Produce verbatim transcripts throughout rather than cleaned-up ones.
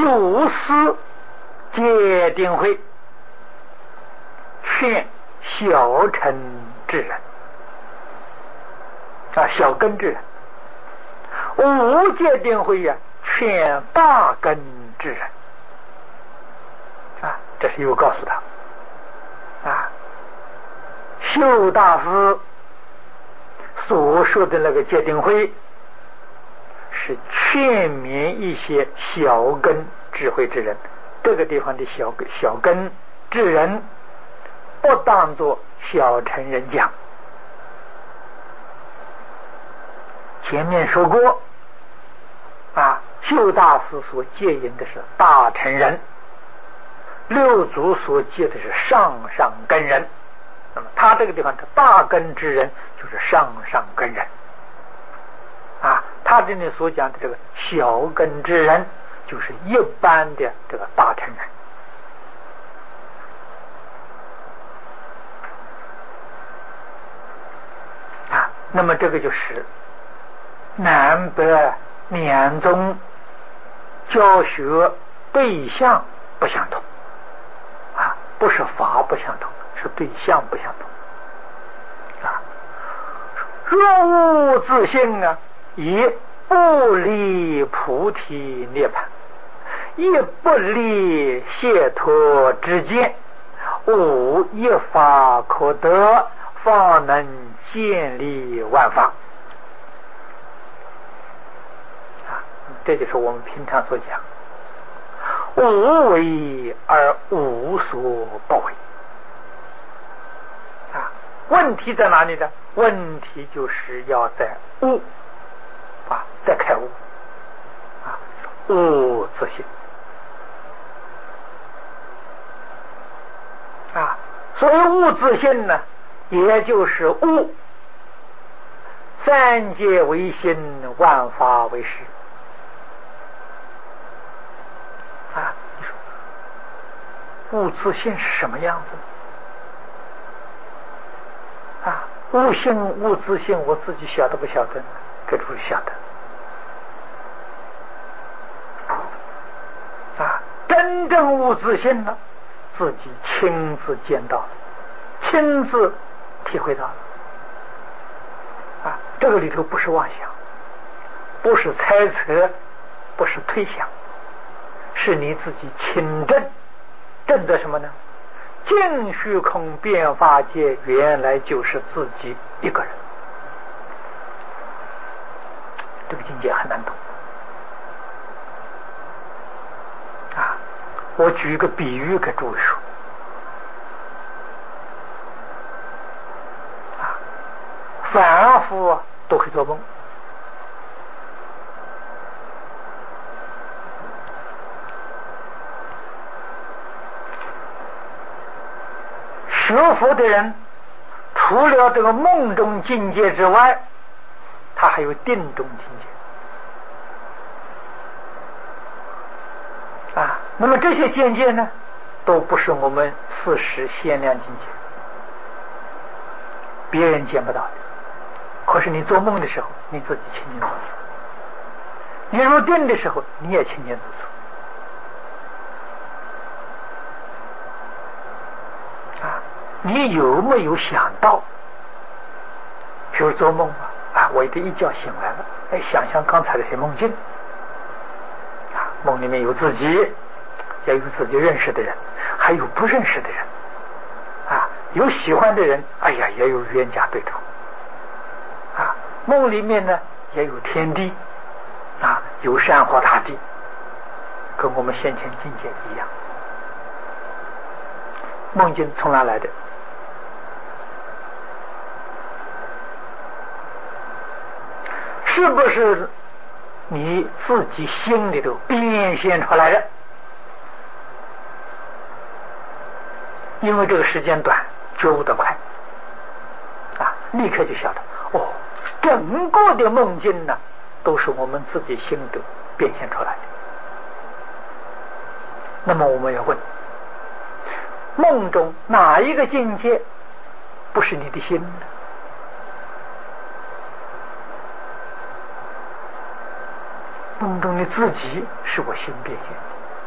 如是戒定慧，劝小乘之人啊，小根之人；无戒定慧呀、啊，劝大根之人啊。这是又告诉他啊，修大师所说的那个戒定慧，是劝勉一些小根智慧之人。这个地方的小小根智人，不当作小乘人讲。前面说过啊，修大师所戒引的是大乘人，六祖所戒的是上上根人。那么他这个地方的大根之人就是上上根人啊，他这里所讲的这个小根之人就是一般的这个大乘人啊。那么这个就是南北两宗教学对象不相同啊，不是法不相同，是对象不相同啊。若无自性啊，以不离菩提涅槃，亦不离解脱之见，无一法可得，方能建立万法啊。这就是我们平常所讲，无为而无所不为啊。问题在哪里呢？问题就是要在悟啊，在开悟啊，悟自性啊。所以悟自性呢，也就是悟三界为心，万法为实啊。你说悟自性是什么样子啊？悟性悟自性，我自己晓得不晓得？各位晓得啊。真正悟自性了，自己亲自见到了，亲自体会到了啊。这个里头不是妄想，不是猜测，不是推想，是你自己亲证。证的什么呢？尽虚空变化界原来就是自己一个人。这个境界很难懂啊。我举一个比喻给诸位说啊，凡夫都会做梦，学佛的人除了这个梦中境界之外，他还有定中境界啊。那么这些境界呢，都不是我们四时限量境界，别人见不到的。可是你做梦的时候，你自己清清楚楚；你入定的时候，你也清清楚楚啊。你有没有想到，比如做梦啊，啊，我这一觉醒来了，哎，想想刚才那些梦境啊，梦里面有自己，也有自己认识的人，还有不认识的人啊，有喜欢的人，哎呀，也有冤家对头啊。梦里面呢，也有天地啊，有山河大地，跟我们先前境界一样。梦境从哪来的？是不是你自己心里头变现出来的？因为这个时间短，觉悟得快啊，立刻就晓得哦，整个的梦境呢，都是我们自己心里头变现出来的。那么我们要问，梦中哪一个境界不是你的心呢？梦中的自己是我心变现的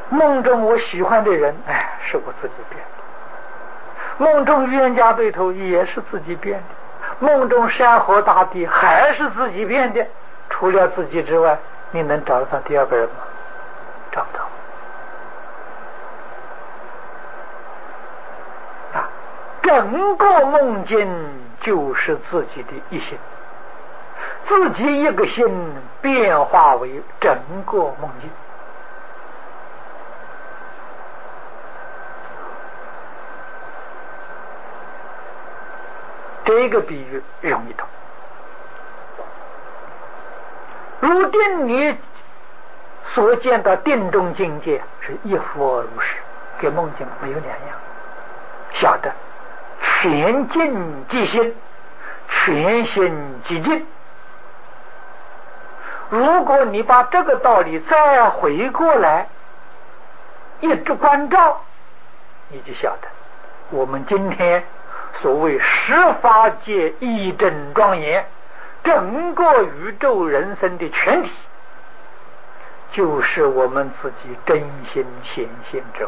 梦中我喜欢的人，哎，是我自己变的；梦中冤家对头也是自己变的；梦中山河大地还是自己变的。除了自己之外，你能找得到第二个人吗？找不到。啊，整个梦境就是自己的一心，自己一个心变化为整个梦境。这个比喻容易懂。如定你所见到定中境界是一佛如是，跟梦境没有两样。晓得全境即心，全心即境。如果你把这个道理再回过来一直关照，你就晓得我们今天所谓十法界一真庄严，整个宇宙人生的全体，就是我们自己真心显现之物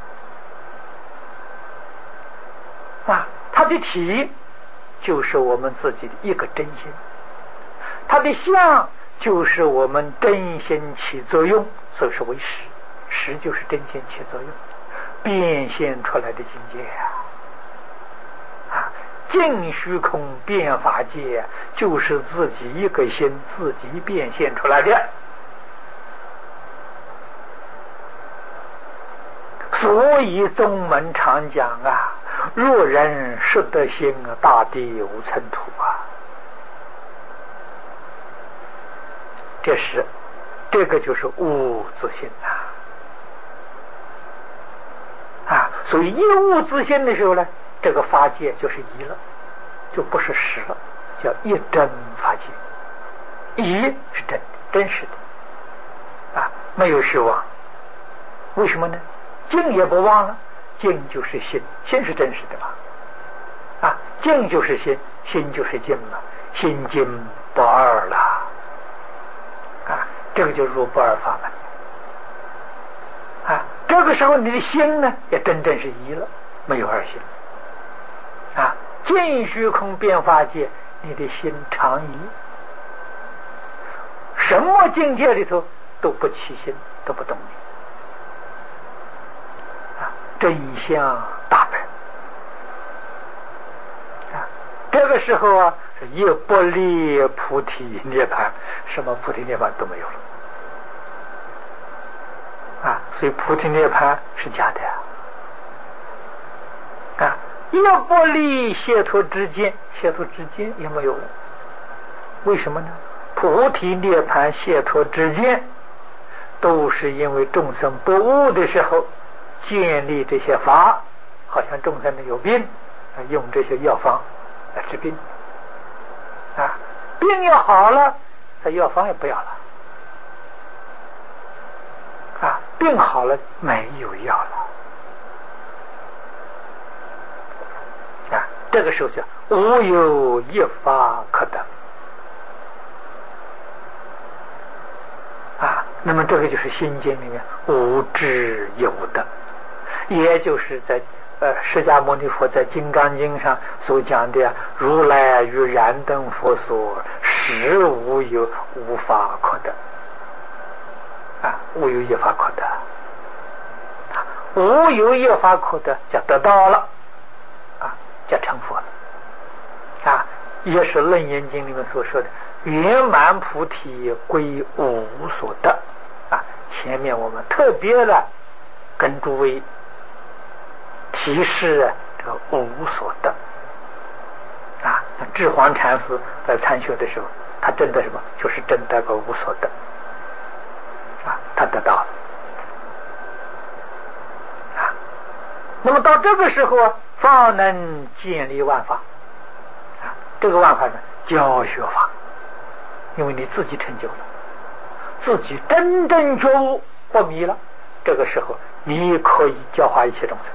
啊！它的体就是我们自己的一个真心，它的相就是我们真心起作用，所以是为实。实就是真心起作用，变现出来的境界啊！啊，净虚空变法界就是自己一个心自己变现出来的。所以宗门常讲啊，若人识得心啊，大地无尘土啊。这是这个就是物自性啊。啊，所以一物自性的时候呢，这个法界就是一了，就不是实了，叫一真法界。一是真的，真实的啊，没有虚妄。为什么呢？静也不忘了，静就是心，心是真实的嘛。啊，静就是心，心就是静嘛，心静不二了。啊，这个就入不二法门。啊，这个时候你的心呢，也真正是一了，没有二心。啊，尽虚空变法界，你的心常一，什么境界里头都不起心，都不动念。啊，真相大白。啊，这个时候啊，一不离菩提涅槃，什么菩提涅槃都没有了。啊，所以菩提涅槃是假的啊！一不离解脱之间，解脱之间也没有了。为什么呢？菩提涅槃解脱之间，都是因为众生不悟的时候建立这些法，好像众生有病，用这些药方来治病啊，病要好了，这药方也不要了。啊，病好了没有药了啊！这个时候叫无有一法可得啊。那么这个就是心经里面无智有得，也就是在呃释迦牟尼佛在金刚经上所讲的如来与燃灯佛所实无有无法可得。啊，无有一法可得，啊，无有一法可得，叫得到了，啊，叫成佛了，啊，也是《楞严经》里面所说的圆满菩提归无所得，啊，前面我们特别的跟诸位提示这个无所得，啊，智黄禅师在参学的时候，他真的什么，就是真得个无所得。啊，他得到了啊。那么到这个时候啊，方能建立万法啊。这个万法呢，教学法，因为你自己成就了，自己真正觉悟不迷了，这个时候你可以教化一切众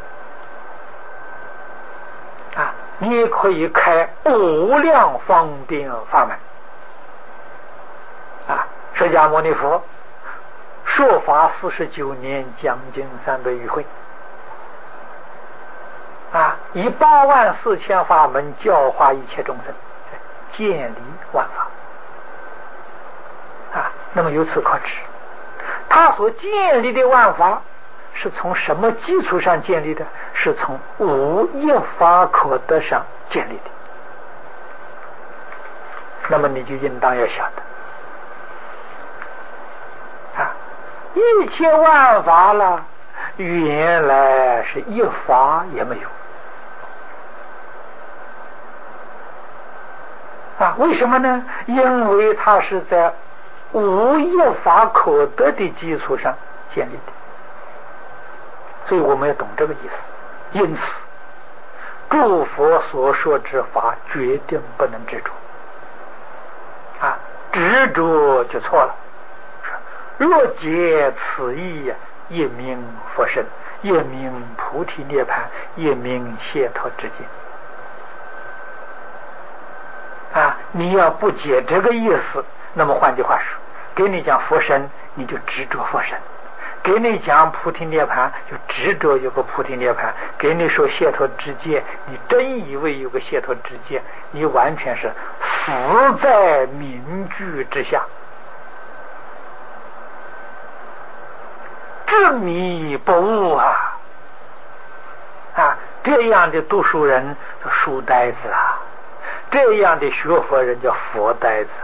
生啊，你可以开无量方便法门啊。释迦牟尼佛说法四十九年，将近三百余回，啊，以八万四千法门教化一切众生，建立万法。啊，那么由此可知，他所建立的万法是从什么基础上建立的？是从无一法可得上建立的。那么你就应当要晓得，啊，一切万法了，原来是一法也没有。啊，为什么呢？因为它是在无一法可得的基础上建立的，所以我们要懂这个意思。因此，诸佛所说之法，决定不能执着。啊，执着就错了。若解此意，一名佛身，一名菩提涅槃，一名解脱之见。啊，你要不解这个意思，那么换句话说，给你讲佛身，你就执着佛身；给你讲菩提涅槃，就执着有个菩提涅槃；给你说解脱之见，你真以为有个解脱之见，你完全是死在名句之下，执迷不悟啊！啊，这样的读书人叫书呆子啊，这样的学佛人叫佛呆子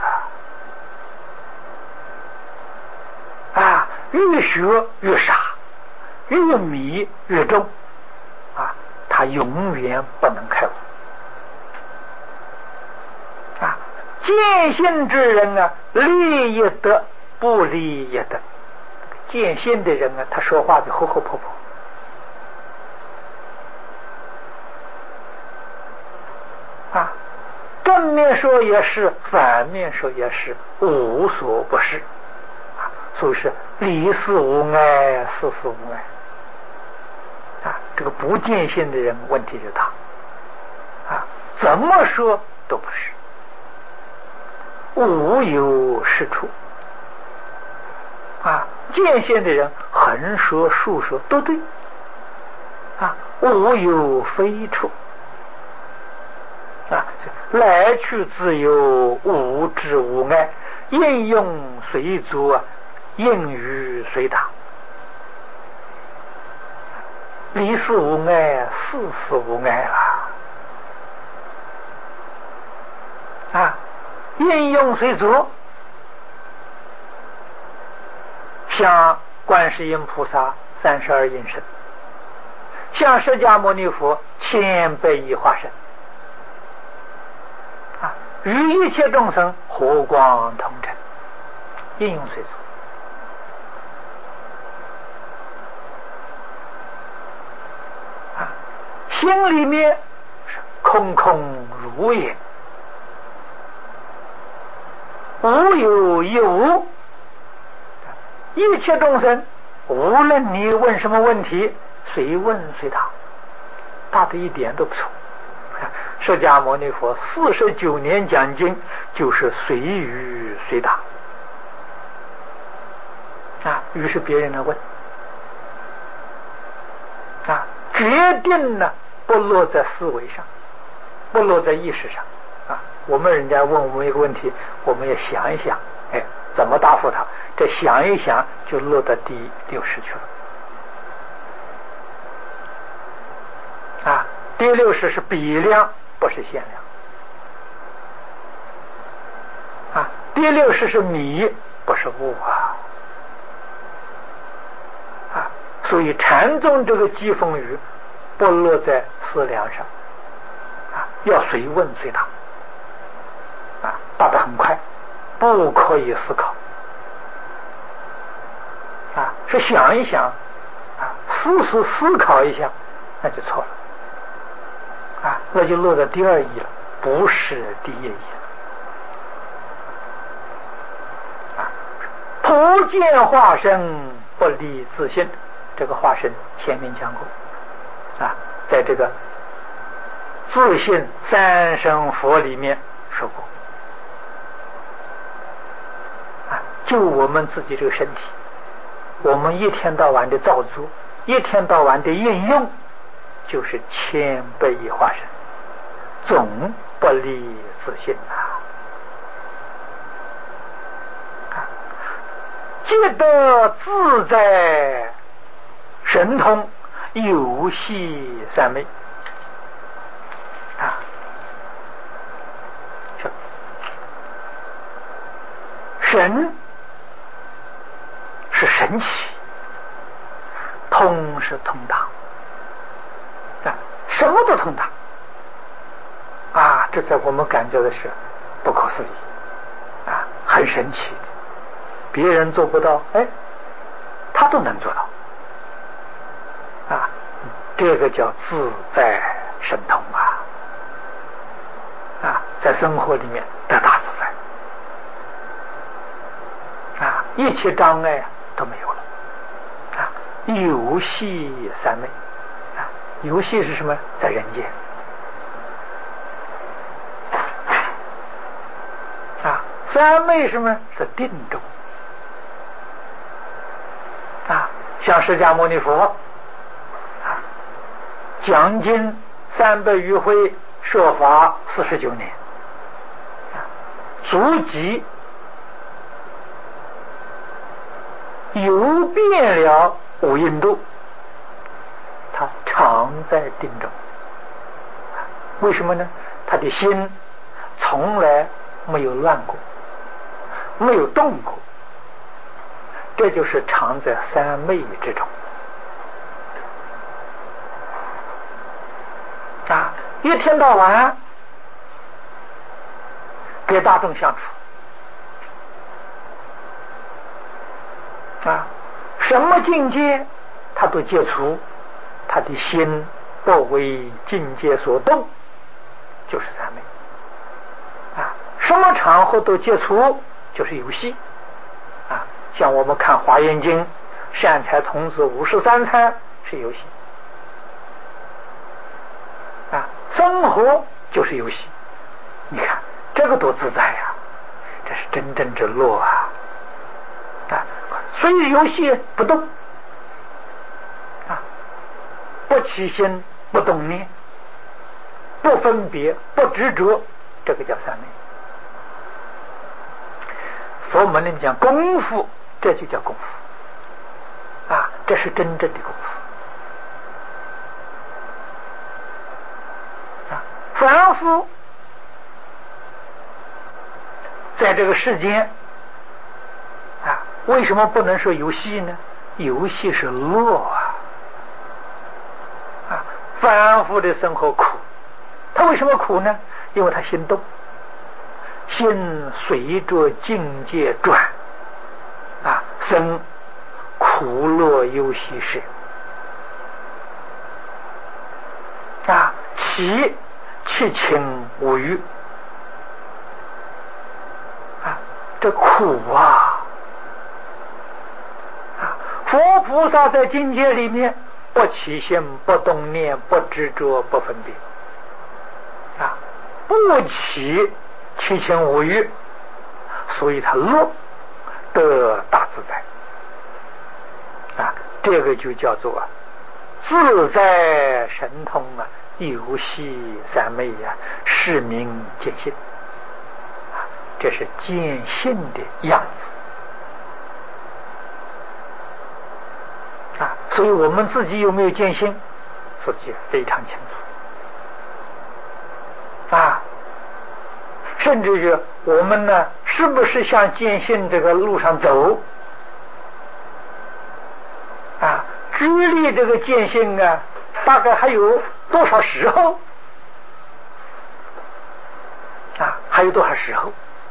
啊！啊，越学越傻，越迷越重啊！他永远不能开悟啊！见性之人啊，利也得，不利也得。见性的人啊，他说话就活活泼泼啊，正面说也是，反面说也是，无所不是啊。所以是理事无碍，事事无碍啊。这个不见性的人问题就大啊，怎么说都不是，无有是处啊。见性的人横说竖说都对啊，无有非处啊，来去自由，无知无碍，应用随足，应语随答，理事无碍，事事无碍了啊！应用随足，像观世音菩萨三十二应身，像释迦牟尼佛千百亿化身啊，与一切众生和光同尘，应用随足啊，心里面是空空如也，无有一无。一切众生，无论你问什么问题，随问随答，答的一点都不错。释迦牟尼佛四十九年讲经，就是随语随答啊。于是别人来问啊，决定呢不落在思维上，不落在意识上啊。我们人家问我们一个问题，我们要想一想，哎，怎么答复他？这想一想就落到第六识去了啊！第六识是比量，不是限量啊！第六识是米，不是物啊！啊！所以禅宗这个机锋语不落在思量上啊，要随问随答啊，答得很快，不可以思考。啊，是想一想啊，思思思考一下，那就错了啊，那就落在第二义了，不是第一义了啊。普见化身，不离自性，这个化身前面讲过啊，在这个自性三生佛里面说过啊，就我们自己这个身体我们一天到晚的造作，一天到晚的应用，就是千倍化身，总不离自性啊！皆得自在神通，游戏三昧啊！神是神奇，通是通达啊，什么都通达啊！这在我们感觉的是不可思议啊，很神奇，别人做不到，哎，他都能做到啊！这个叫自在神通啊！啊，在生活里面得大自在啊，一切障碍都没有了啊！游戏三昧啊，游戏是什么？在人间啊，三昧什么？是定中啊，像释迦牟尼佛啊，讲经三百余回，说法四十九年啊，足迹游遍了五印度，他常在定中。为什么呢？他的心从来没有乱过，没有动过，这就是常在三昧之中啊！一天到晚给大众相处啊，什么境界他都接触，他的心不为境界所动，就是三昧啊。什么场合都接触，就是游戏啊。像我们看《华严经》，善财童子五十三参是游戏啊，生活就是游戏。你看这个多自在呀、啊，这是真正之乐啊！啊，所以游戏不动啊，不起心，不动念，不分别，不执着，这个叫三昧。佛门里面讲功夫，这就叫功夫啊，这是真正的功夫啊。凡夫在这个世间啊，为什么不能说游戏呢？游戏是乐啊！啊，凡夫的生活苦，他为什么苦呢？因为他心动，心随着境界转啊，生苦乐忧喜事啊，其七情五欲啊，这苦啊！啊，佛菩萨在境界里面不起心，不动念，不执着，不分别啊，不起七情五欲，所以他乐得大自在啊，这个就叫做自在神通啊，游戏三昧呀、啊，是名见性啊，这是见性的样子啊。所以我们自己有没有见性，自己非常清楚啊。甚至于我们呢，是不是向见性这个路上走啊？距离这个见性啊，大概还有多少时候啊？还有多少时候？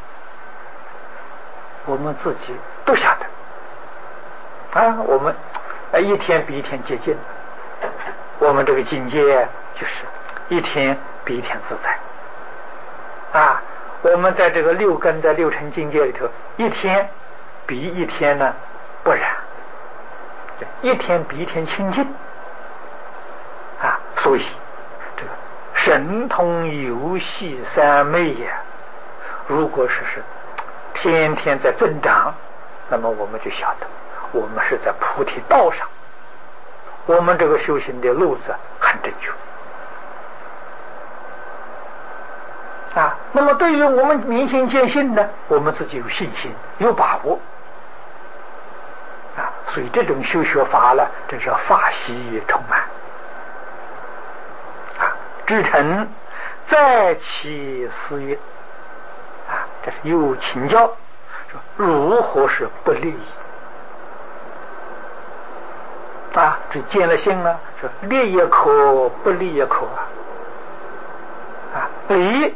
我们自己都晓得啊。我们一天比一天接近，我们这个境界就是一天比一天自在啊。我们在这个六根在六尘境界里头，一天比一天呢不然，一天比一天清净啊。所以这个神通游戏三昧呀，如果是是天天在增长，那么我们就晓得我们是在菩提道上，我们这个修行的路子很正确啊。那么对于我们明心见性呢，我们自己有信心有把握啊，所以这种修学法呢，这是法喜充满啊。至诚再起思愿啊，这是又请教说如何是不利益啊？这见了性啊，说利也可，不利也可啊。啊，利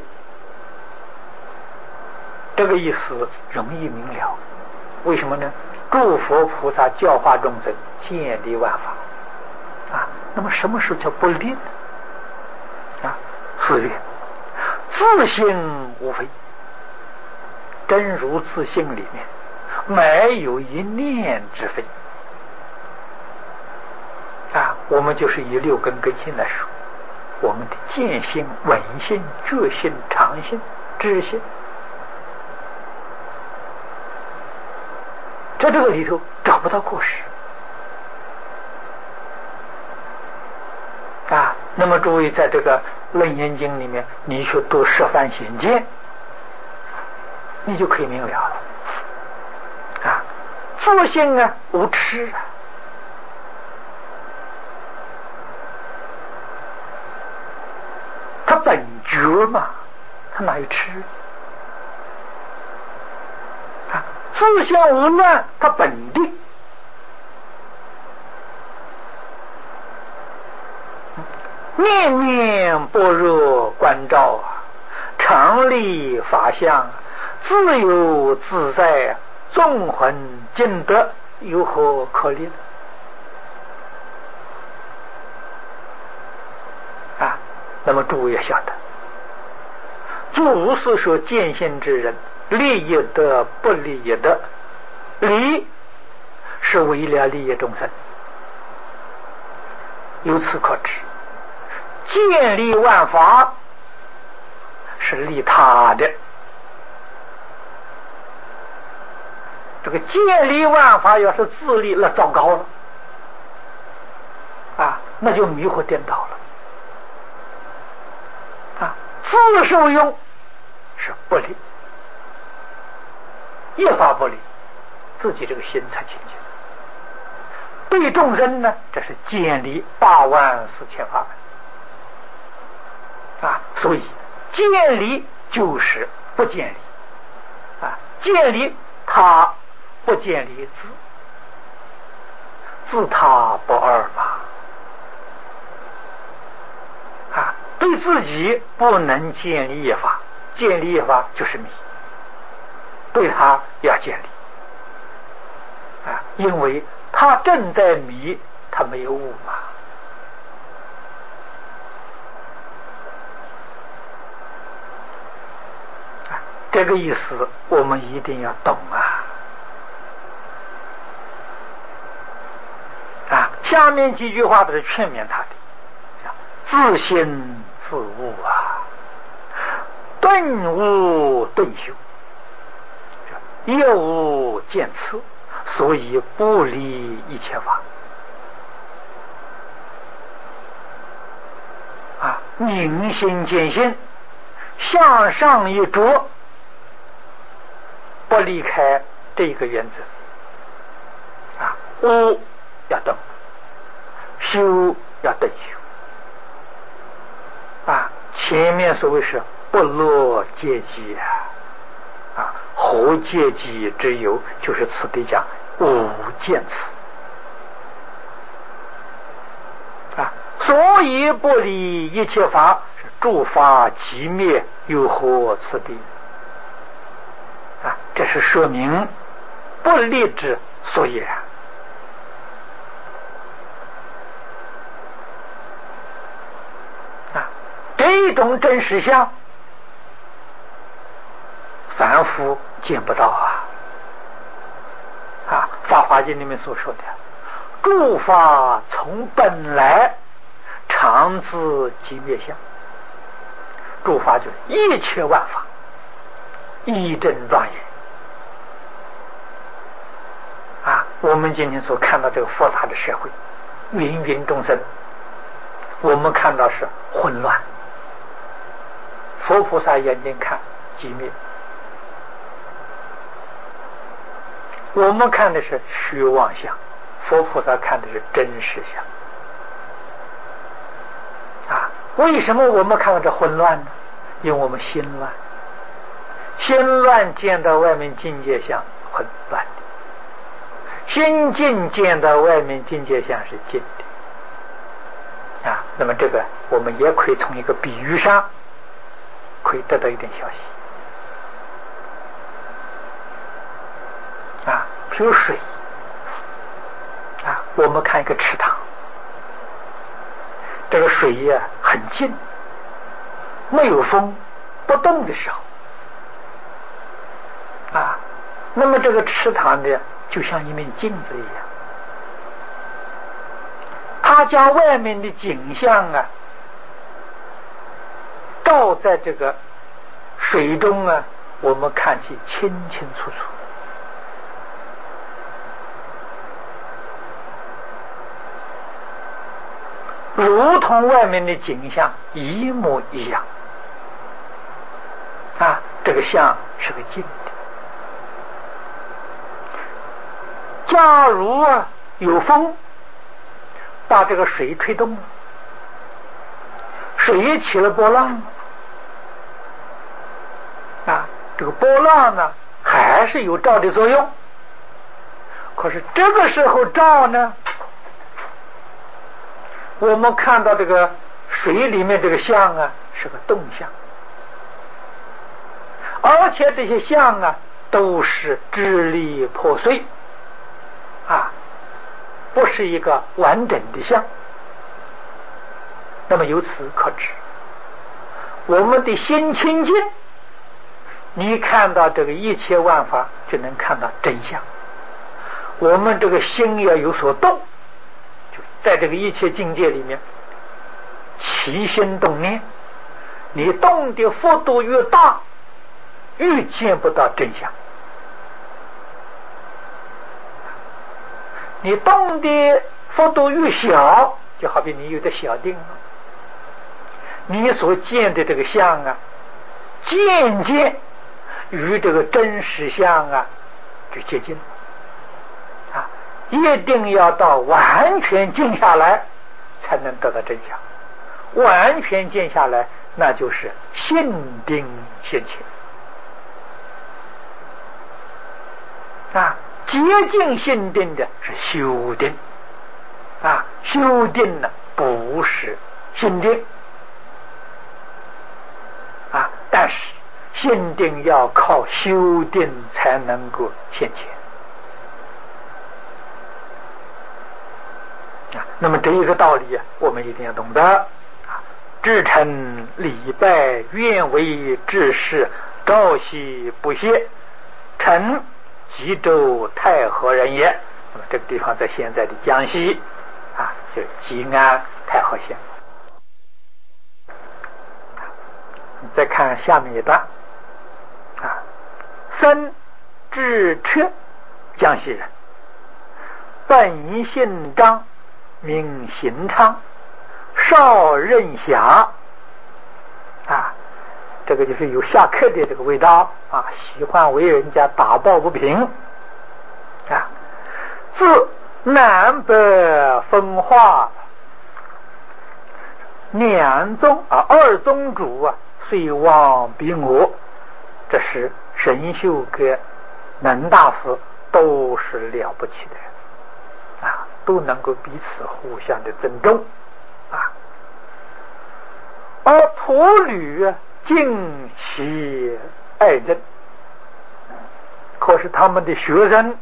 这个意思容易明了，为什么呢？诸佛菩萨教化众生，建立万法啊。那么什么时候叫不利呢？啊，四曰自性无非，真如自性里面没有一念之非啊。我们就是以六根根性来说，我们的见性、闻性、觉性、常性、知性，在这个里头找不到过失啊。那么诸位在这个楞严经里面，你去读十番显见，你就可以明了了啊。自性啊无痴啊，他本觉嘛，他哪有痴啊？自性无乱，他本定。念念般若观照啊，常立法相，自由自在，纵横尽得，有何可立啊？那么诸位也晓得，诸是说见性之人，利益得不利益得，利是为了利益众生。由此可知，建立万法是利他的。这个建立万法要是自利，那糟糕了啊，那就迷惑颠倒了啊。自受用是不利，业法不利，自己这个心才清净。对众生呢，这是建立八万四千法门啊。所以建立就是不建立啊，建立他不建立自，自他不二嘛啊。对自己不能建立业法，建立业法就是迷，对他要建立啊，因为他正在迷，他没有悟嘛啊。这个意思我们一定要懂啊啊！下面几句话都是劝勉他的：自心自悟啊，顿悟顿修，业无见次，所以不离一切法啊。明心见性，向上一着，不离开这个原则啊。悟要顿，修要顿修啊。前面所谓是不落阶级啊，啊，何阶级之有？就是此地讲无见此啊。所以不离一切法，是诸法寂灭，有何此地啊？这是说明不立之所以然啊。这种真实相，凡夫见不到啊！啊，《法华经》里面所说的“诸法从本来，常自寂灭相”，诸法就是一切万法，一真庄严啊， 我们今天所看到这个复杂的社会，芸芸众生，我们看到是混乱，佛菩萨眼睛看寂灭，我们看的是虚妄相，佛菩萨看的是真实相。啊，为什么我们看到这混乱呢？因为我们心乱，心乱见到外面境界相混乱的，心静见到外面境界相是静的。啊，那么这个我们也可以从一个比喻上可以得到一点消息。啊，比如水啊，我们看一个池塘，这个水呀很静，没有风，不动的时候啊，那么这个池塘呢就像一面镜子一样，它将外面的景象啊照在这个水中啊，我们看起清清楚楚。如同外面的景象一模一样啊，这个相是个静的。假如啊有风把这个水吹动了，水起了波浪啊，这个波浪呢还是有照的作用，可是这个时候照呢，我们看到这个水里面这个相啊是个动相，而且这些相啊都是支离破碎啊，不是一个完整的相。那么由此可知，我们的心清净，你看到这个一切万法就能看到真相。我们这个心要有所动，在这个一切境界里面起心动念，你动的幅度越大，越见不到真相。你动的幅度越小，就好比你有的小定了，你所见的这个相啊渐渐与这个真实相啊就接近啊，一定要到完全静下来才能得到真相。完全静下来，那就是信定现前啊。接近信定的是修定啊，修定呢不是心定啊，但是心定要靠修定才能够现前啊。那么这一个道理啊，我们一定要懂得啊。至诚礼拜，愿为至事，朝夕不懈。臣吉州太和人也。那么这个地方在现在的江西啊，就是吉安太和县。再看下面一段啊，僧智彻，江西人，本姓张，名行昌，少任侠啊，这个就是有下课的这个味道啊，喜欢为人家打抱不平啊。自南北分化，两宗啊二宗主啊虽望比我，这是神秀跟能大师都是了不起的人啊，都能够彼此互相的尊重啊。而徒侣啊敬其爱人，可是他们的学生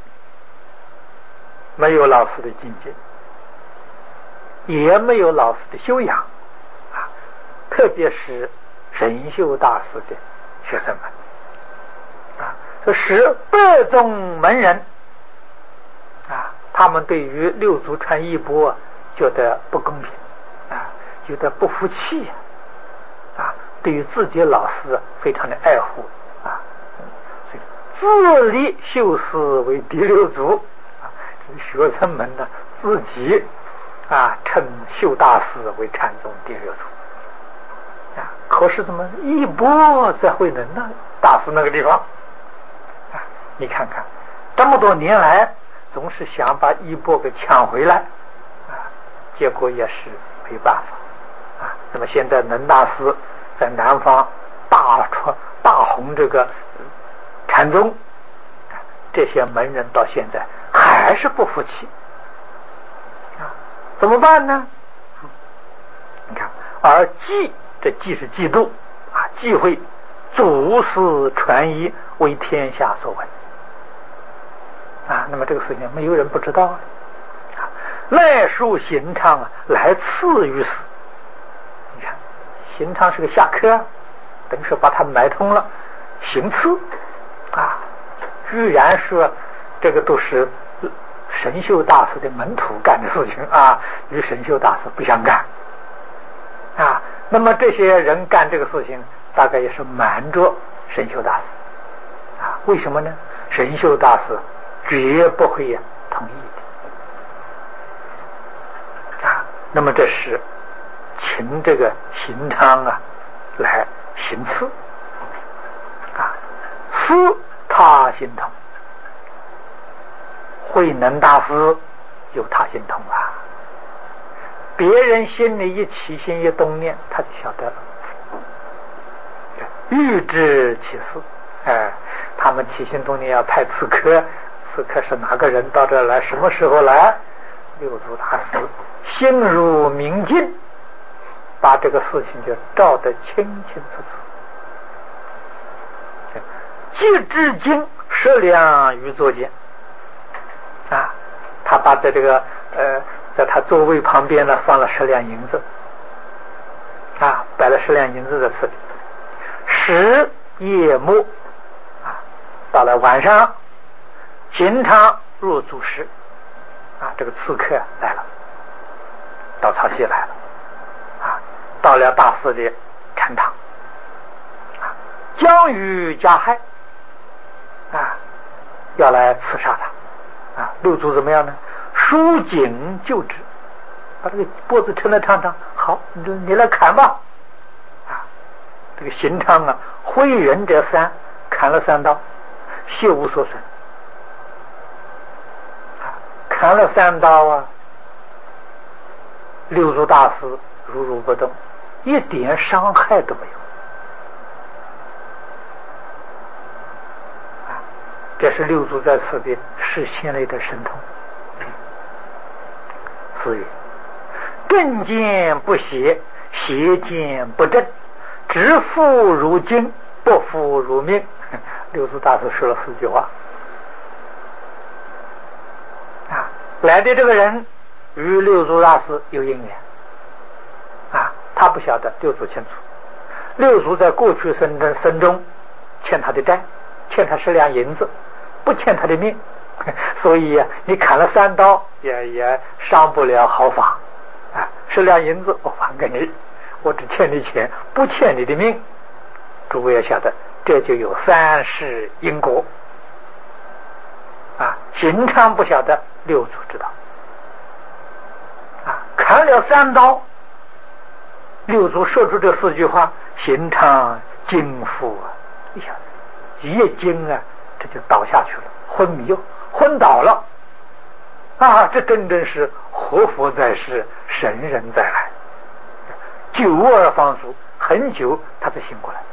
没有老师的境界，也没有老师的修养啊，特别是神秀大师的学生们啊，这十八宗门人啊，他们对于六祖传衣钵觉得不公平啊，觉得不服气啊，对于自己老师非常的爱护啊，所以自立修师为第六祖啊， 学生们呢自己啊称修大师为禅宗第六祖啊，可是怎么一波在慧能那大师那个地方啊？你看看这么多年来，总是想把衣钵给抢回来啊，结果也是没办法啊。那么现在能大师在南方大传大红这个禅宗，这些门人到现在还是不服气啊，怎么办呢？你看，而忌，这忌是嫉妒啊，忌讳祖师传衣为天下所闻啊。那么这个事情没有人不知道啊。赖树行昌啊，来赐于斯。你看，行昌是个下客，等于说把他买通了，行刺啊，居然说这个都是神秀大师的门徒干的事情啊，与神秀大师不相干啊。那么这些人干这个事情，大概也是瞒着神秀大师啊。为什么呢？神秀大师绝不会同意的啊。那么这是请这个行昌啊来行刺啊，思他心通，慧能大师有他心通啊。别人心里一起心一动念，他就晓得了，预知其事。哎，他们起心动念要派刺客，刺客是哪个人到这儿来，什么时候来？六祖大师心如明镜，把这个事情就照得清清楚楚。即至今十两于座间啊，他把在这个呃，在他座位旁边呢放了十两银子啊，摆了十两银子在此里。时夜幕啊，到了晚上，行昌入祖室啊，这个刺客来了，到曹溪来了啊，到了大寺的禅堂啊，将予加害啊，要来刺杀他啊。六祖怎么样呢？疏颈救之，把这个脖子抻了烫烫，好，你你来砍吧啊。这个行昌啊，挥人者三，砍了三刀，血无所损啊，砍了三刀啊。六祖大师如如不动，一点伤害都没有啊。这是六祖在此地实现了的神通。四曰：正见不邪，邪见不正，直复如经，不复如命。六祖大师说了四句话啊。来的这个人与六祖大师有因缘啊，他不晓得，六祖清楚。六祖在过去生中生中欠他的债，欠他十两银子，不欠他的命，所以啊，你砍了三刀也也伤不了毫发啊。十两银子我还给你，我只欠你钱，不欠你的命。诸位要晓得，这就有三世因果啊。行昌不晓得，六祖知道啊。砍了三刀，六祖说出这四句话，行昌惊复啊，一下一惊啊，这就倒下去了，昏迷了，昏倒了啊！这真正是活佛在世，神人再来，久而方熟，很久他才醒过来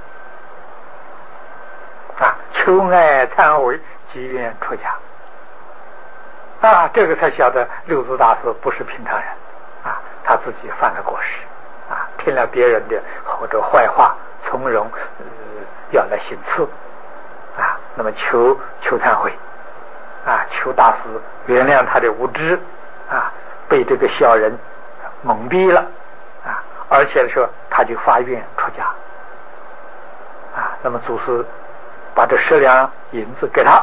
啊！求爱忏悔，即愿出家啊！这个才晓得六祖大师不是平常人啊，他自己犯了过失啊，听了别人的或者坏话，从容、呃、要来行刺啊，那么求求忏悔啊，求大师原谅他的无知啊，被这个小人蒙蔽了啊，而且说他就发愿出家啊。那么祖师把这十两银子给他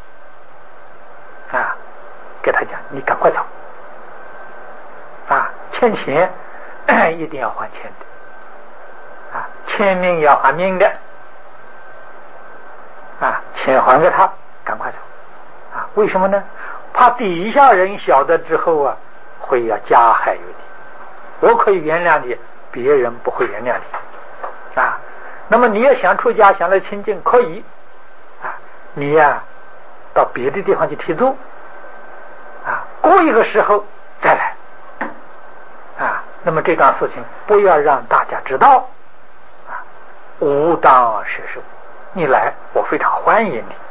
啊，给他讲，你赶快走啊，欠钱一定要还钱的啊，欠命要还命的啊，钱还给他，赶快走啊！为什么呢？ 怕底下人晓得之后啊，会要加害于你。我可以原谅你，别人不会原谅你啊。那么你要想出家，想来清净，可以啊，你呀、啊、到别的地方去提出啊，过一个时候再来啊。那么这桩事情不要让大家知道啊，无当摄受。你来，我非常欢迎你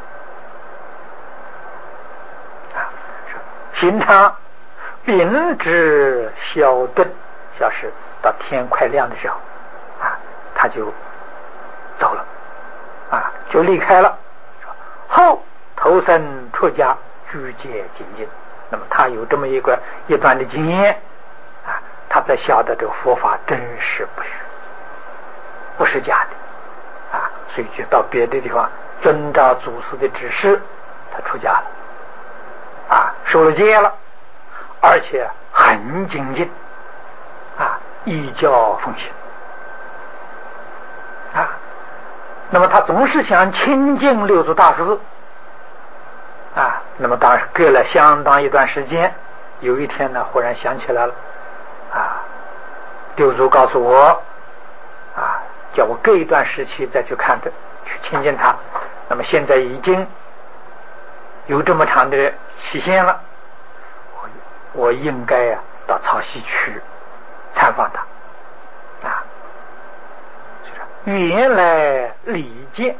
啊。平常秉之小顿，小时到天快亮的时候啊，他就走了啊，就离开了。后投身出家，居戒精进。那么他有这么一个一段的经验啊，他才晓得这个佛法真实不虚，不是假的啊，所以就到别的地方遵照祖师的指示，他出家了啊，受了戒了，而且很精进啊，依教奉行啊。那么他总是想亲近六祖大师啊。那么当时隔了相当一段时间，有一天呢，忽然想起来了啊，六祖告诉我啊，叫我隔一段时期再去看他，去亲近他。那么现在已经有这么长的期限了，我我应该呀、啊、到曹溪去参访他啊。原来礼见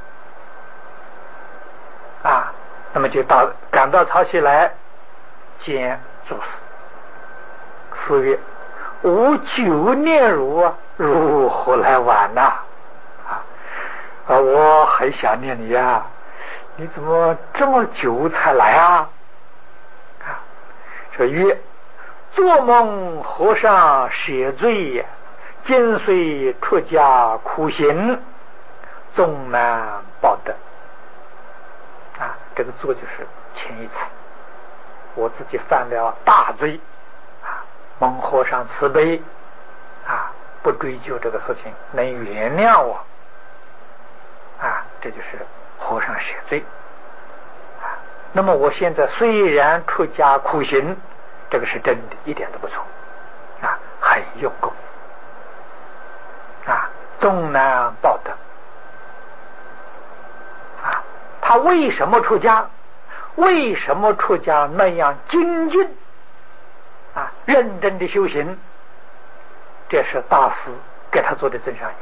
啊，那么就到赶到曹溪来见祖师。四月，吾久念汝啊，如何来晚呐？啊啊，我很想念你呀、啊，你怎么这么久才来啊？啊，说曰：做梦和尚舍罪呀，今虽出家苦行，终难报德。啊，这个做就是前一次我自己犯了大罪啊，蒙和尚慈悲啊，不追究这个事情，能原谅我啊，这就是和尚舍罪啊。那么我现在虽然出家苦行，这个是真的，一点都不错啊，很用功啊，终难报德啊。他为什么出家？为什么出家那样精进啊，认真的修行？这是大师给他做的增上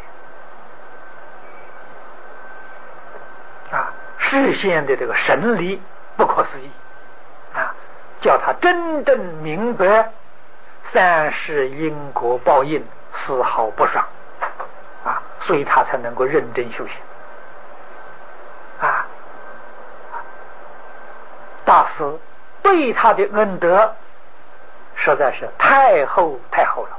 缘啊，实现的这个神力不可思议啊，叫他真正明白三世因果报应，丝毫不爽啊，所以他才能够认真修行啊。大师对他的恩德实在是太厚太厚了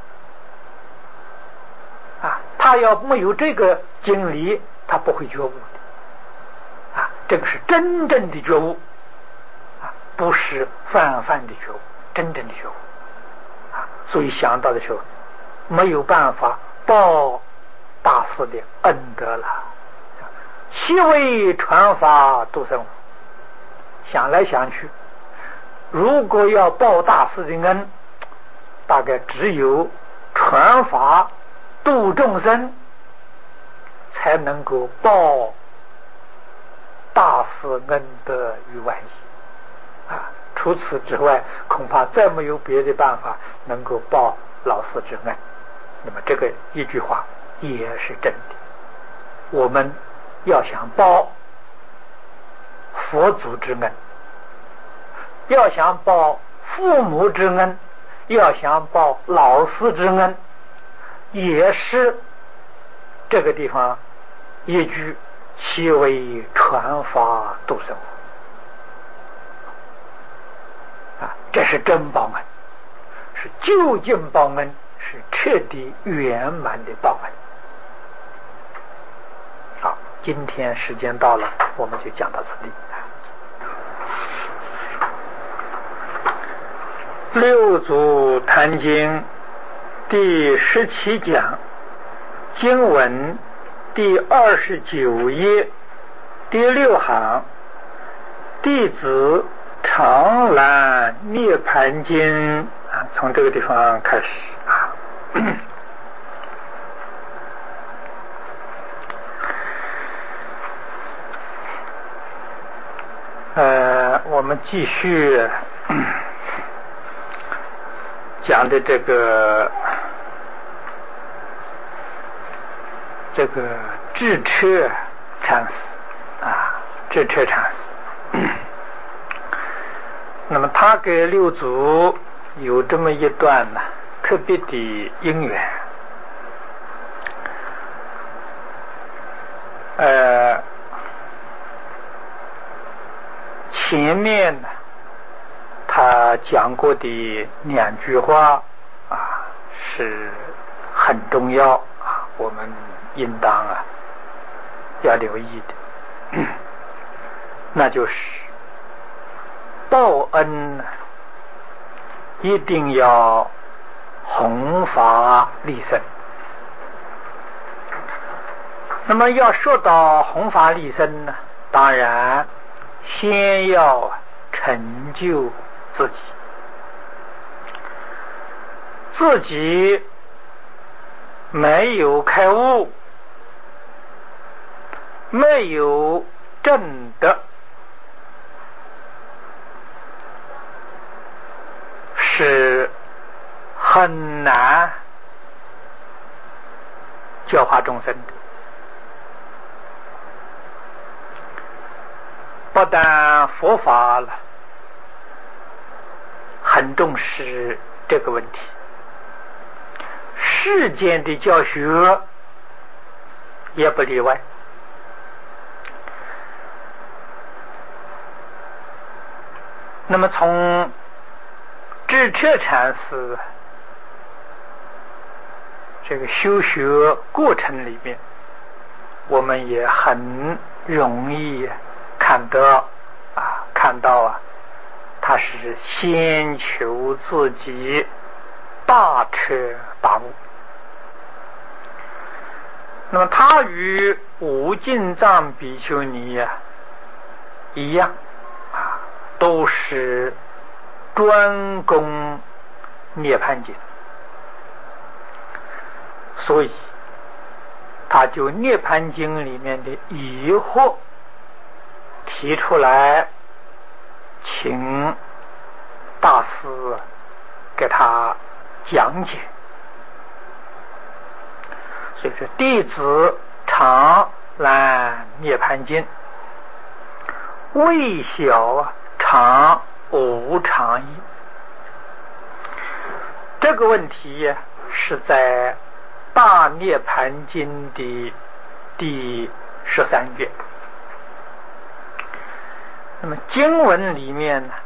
啊！他要没有这个经历，他不会觉悟的啊！这个是真正的觉悟啊，不是泛泛的觉悟，真正的觉悟啊！所以想到的时候，没有办法报大师的恩德了。其为传法度生活。想来想去，如果要报大师的恩，大概只有传法度众生才能够报大师恩德于万一啊！除此之外，恐怕再没有别的办法能够报老师之恩。那么这个一句话也是真的，我们要想报佛祖之恩，要想报父母之恩，要想报老师之恩，也是这个地方一句其为传法度生活啊，这是真报恩，是究竟报恩，是彻底圆满的报恩。好，今天时间到了，我们就讲到此地。六祖坛经第十七讲，经文第二十九页第六行，弟子长览涅盘经啊，从这个地方开始啊。呃，我们继续讲的这个这个智彻禅师啊，智彻禅师。那么他跟六祖有这么一段呢特别的因缘，呃，前面呢他讲过的两句话啊是很重要啊，我们应当啊要留意的，那就是报恩一定要弘法利生。那么要说到弘法利生呢，当然先要成就自己，自己没有开悟，没有证得，是很难教化众生的。不但佛法了很重视这个问题，世间的教学也不例外。那么从智彻禅师这个修学过程里面，我们也很容易看到啊，看到啊，他是先求自己大彻大悟。那么他与无尽藏比丘尼呀、啊、一样啊，都是专攻涅槃经，所以他就涅槃经里面的疑惑提出来，请大师给他讲解。所以说弟子常览涅槃经，未晓常无常义。这个问题是在大涅槃经的第十三卷。那么经文里面呢，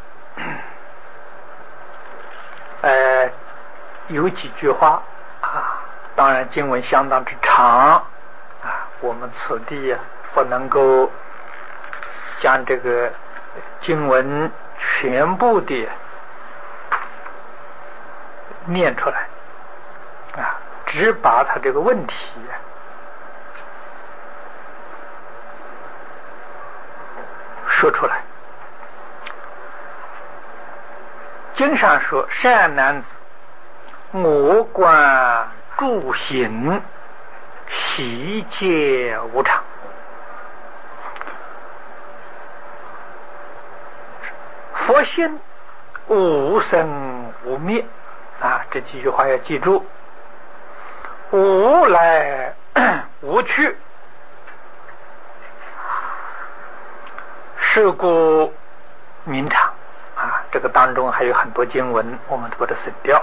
呃，有几句话啊，当然经文相当之长啊，我们此地啊不能够将这个经文全部的念出来啊，只把它这个问题说出来。经上说：善男子，我观诸行，悉皆无常。佛性无生无灭啊，这几句话要记住。无来无去，是故名常啊。这个当中还有很多经文，我们都把它省掉。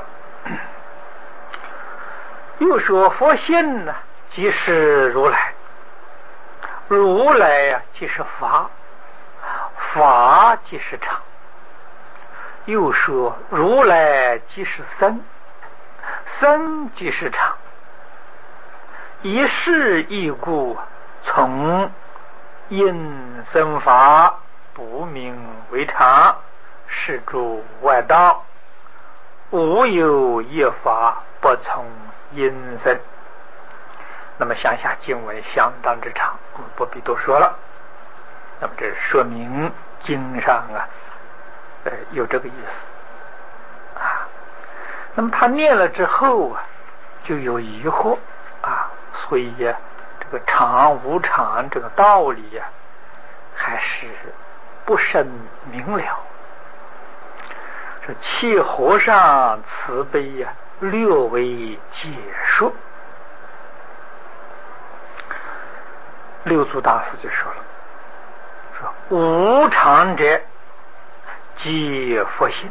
又说佛性呢，即是如来，如来呀、啊，即是法，法即是常。又说如来即是僧，僧即是常。一事一故，从因生法，不名为常，是诸外道。无有一法不从因生。那么向下经文相当之长，我们不必多说了。那么这说明经上啊呃，有这个意思啊。那么他念了之后啊，就有疑惑啊，所以呀、啊，这个常无常这个道理呀、啊，还是不甚明了。说契和尚慈悲呀、啊，略为解说。六祖大师就说了，说无常者即佛性，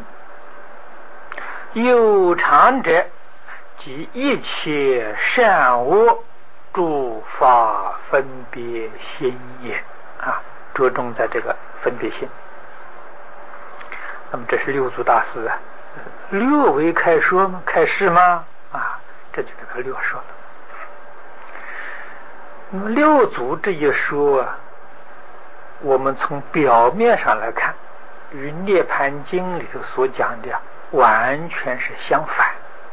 有常者即一切善恶诸法分别心也啊，着重在这个分别心。那么这是六祖大师啊略为开说吗？开示吗？啊，这就给他略说了。那么六祖这一说啊，我们从表面上来看，与《涅盘经》里头所讲的完全是相反。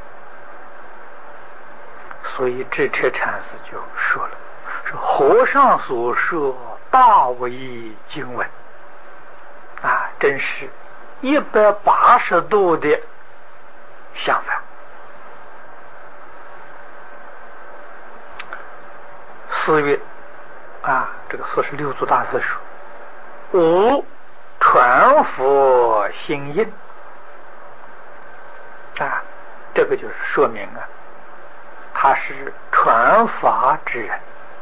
所以智彻禅师就说了，说和尚所说大为经文啊，真是一百八十度的相反。四月啊，这个四十六祖大师说，无传佛心印啊，这个就是说明啊，他是传法之人，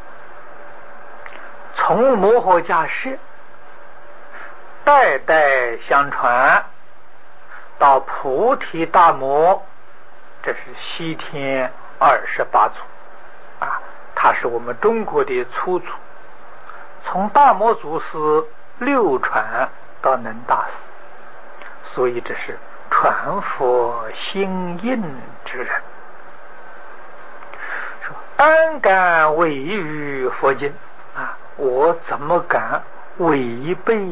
从摩诃迦叶代代相传到菩提大摩，这是西天二十八祖啊，他是我们中国的初祖，从大摩祖师流传到能大师，所以这是传佛心印之人。说安敢违于佛经啊，我怎么敢违背